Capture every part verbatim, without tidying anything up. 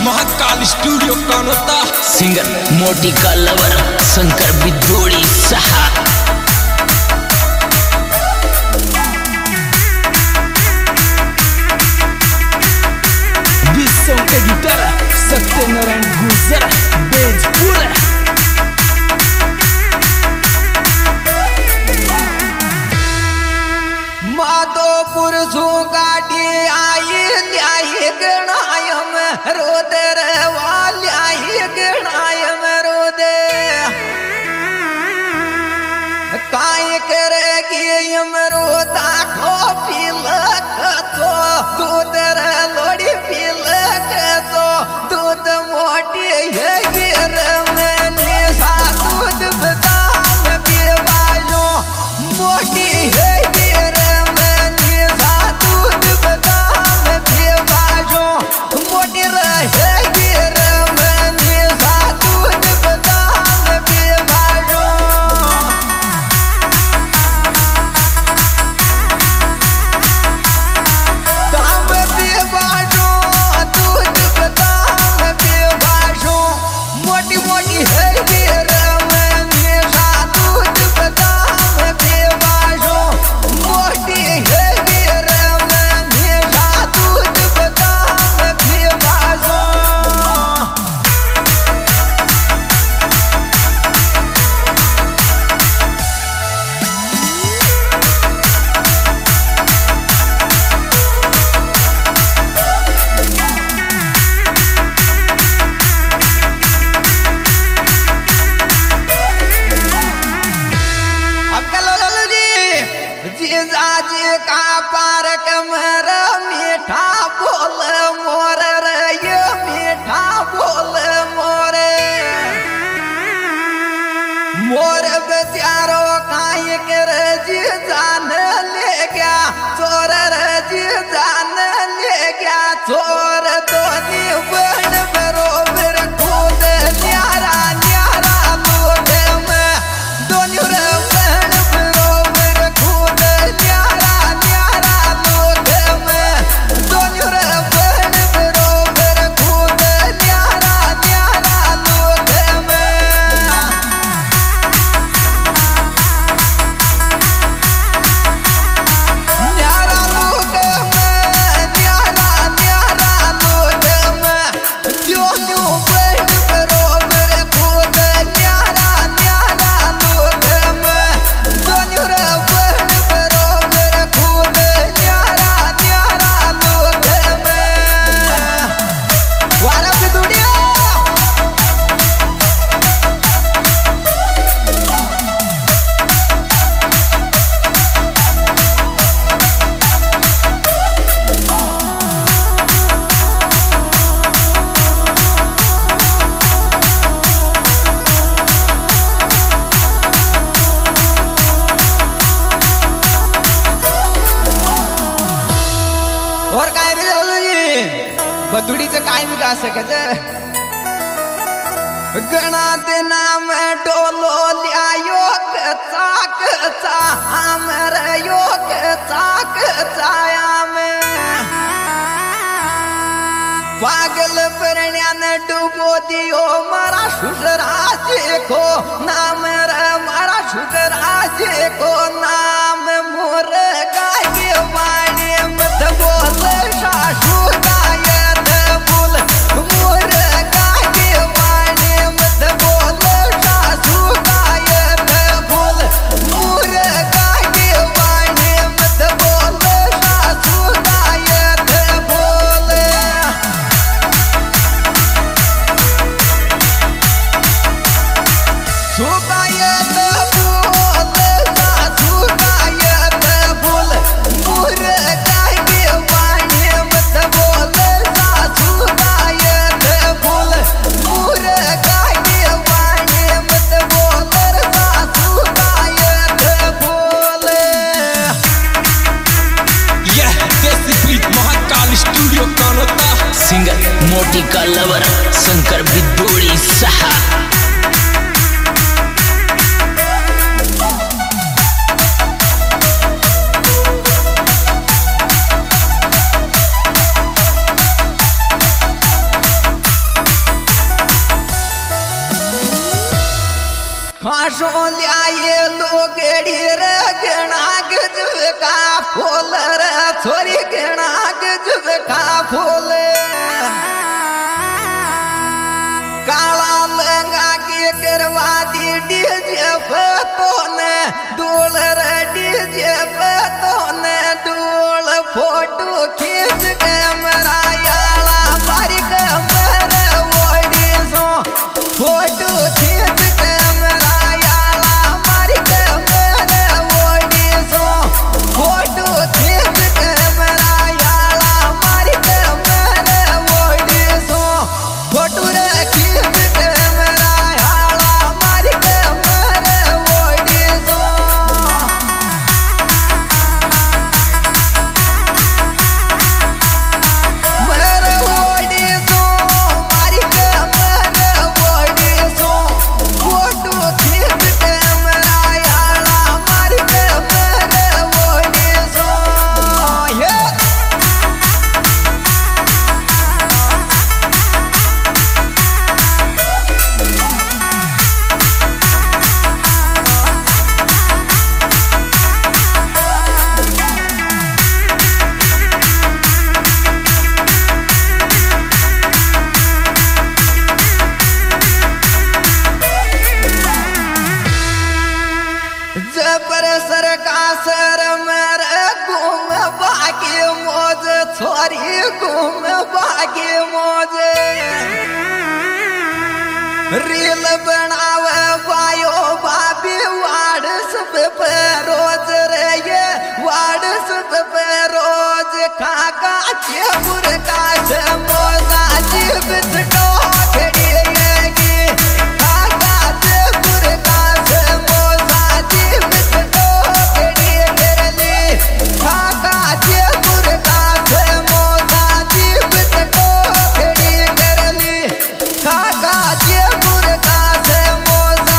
Mahakal studio कौन होता? Singer मोटी का लवर शंकर बिदोड़ी सहा। विश्व के गिटार सत्यनारायण गुजर बेजपुर। माधोपुर सो गाड़ी आई ल्याई गणायम रोदर वाल्याई गणायम रोदे काय करेगी यम रोता खो पिलक तो दूधर लोड़ी पिलक तो दूध मोटी है गिर में निशा दूध बदाम पीवायो मोटी है का पारक मर मीठा बोल मोर रे मीठा बोल मोर मोर बेचारो काई कर जी जान ले गया चोर जी जान ले गया चोर तो बन बरोबर खुद न्यारा न्यारा लोग में दोनों बन बरोबर खुद न्यारा और काय रे बदुडीचं काय विकास सकत गणा दिना में डोलो लियायो चाक चा हमर योग चाक चाया में पागल परण्यान डुबो दियो मारा सुधराजे को नाम रे मारा सुधराजे को नाम मोर गाय वाणी मत बोल सासू गायत बोल मोर गाय वाणी मत बोल सासू गायत बोल मोर गाय वाणी मत बोल सासू गायत बोल सुगायत बोल सासू गायत बोल मोर गाय वाणी मत बोल सासू गायत बोल मोर गाय वाणी मत बोल सासू गायत बोल। यह देसी प्रीत महाकाल स्टूडियो कौन होता? सिंगर मोटी का लवर शंकर बिदोड़ी सहा। सोलियाए लोगड़ी रे गणा गजब का फूल रे छोरी गणा गजब का फूल काला लंगा के करवा दी डीजे पे तोने डोल रे डीजे पे तोने डोल फोटो खींच के मेरा याला मारी के मेरे ओडी सो फोटो खींच के मेरा याला मारी के मेरे ओडी सो फोटो खींच के मेरा याला मारी के मेरे ओडी सो फोटो रे खींच के मेरा याला मारी के मेरे ओडी सो मेरे ओडी सो मारी के मेरे ओडी सो फोटो खींच के मेरा याला मारी के मेरे ओडी सो ये जबर सर का सर मेरे घूम बाकी मौज छोरी घूम बाकी मौज रील बनावे बायो बाबी व्हाट्सएप पे रोज रे ये व्हाट्सएप पे रोज काका के बुरका से मोजा जीवित टोकड़ी येगी काका के बुरका से मोजा जीवित टोकड़ी करली काका के बुरका से मोजा जीवित टोकड़ी करली काका के बुरका से मोजा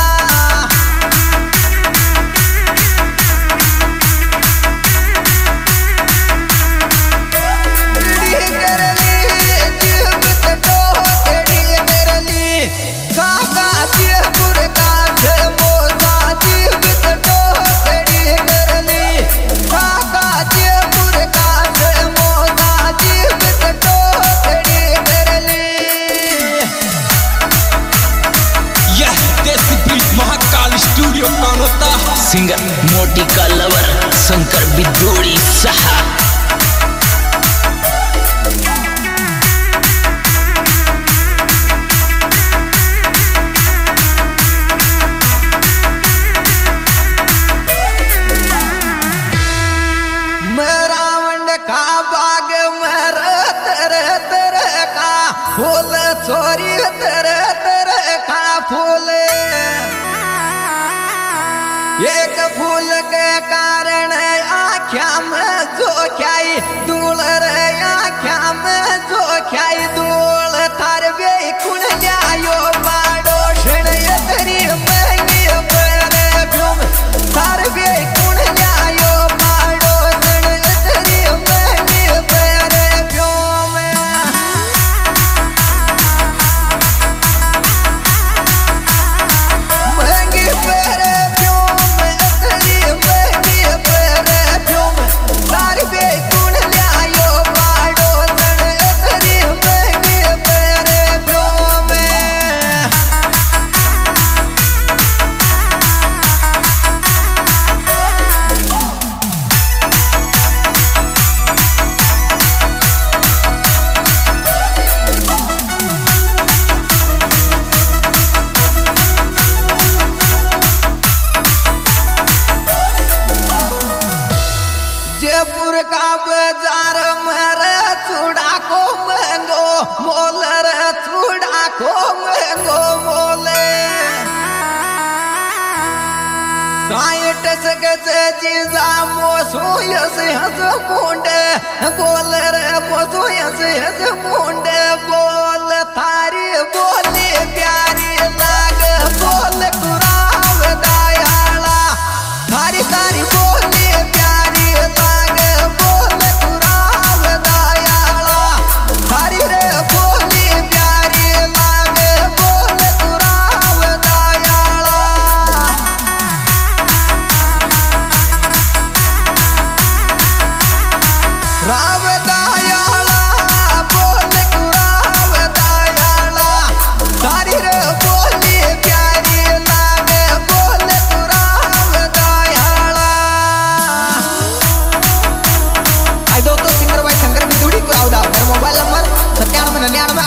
करली जीवित टोकड़ी करली काका के बुरका से मोजा जीवित टोकड़ी करली काका के बुरका से मोजा जीवित टोकड़ी करली यह देसी बीट महाकाल स्टूडियो कौन होता सिंगर मोटी का लवर शंकर बिदोड़ी साहब। मेरा वंड का बाग मेरे तेरे तेरे का फूल छोरी तेरे तेरे का फूल एक फूल के कारण आख्या में जो ख्याई दूल रे आख्या में जो ख्याई दूल थार वे कुण ल्यायो बाडो शण यतरी महंगी परे भूम थार वे कुण ल्यायो बाडो शण यतरी महंगी परे भूम महंगी परे भूम यतरी महंगी परे भूम थार वे कुण ल्यायो बाडो शण यतरी महंगी परे भूम जयपुर का बाजार मेरे चूड़ा को महंगो मोल रे चूड़ा को महंगो मोले साइट से चीजा मोसो यस हस मुंडे बोल रे मोसो यस हस मुंडे बोल थारी बोली प्यारी लाग बोल कुराव दयाला थारी थारी बोली प्यारी लाग बोल कुराव दयाला थारी रे बोली प्यारी लाग बोल कुराव दयाला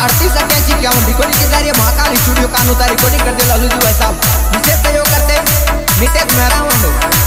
अड़तीस अट्ठाईस इक्यावन रिकॉर्डिंग के जरिए महाकाल स्टूडियो कानूता रिकॉर्डिंग कर दे लालू जी भाई साहब। विशेष सहयोग करते नितेश मेहरा मंडो।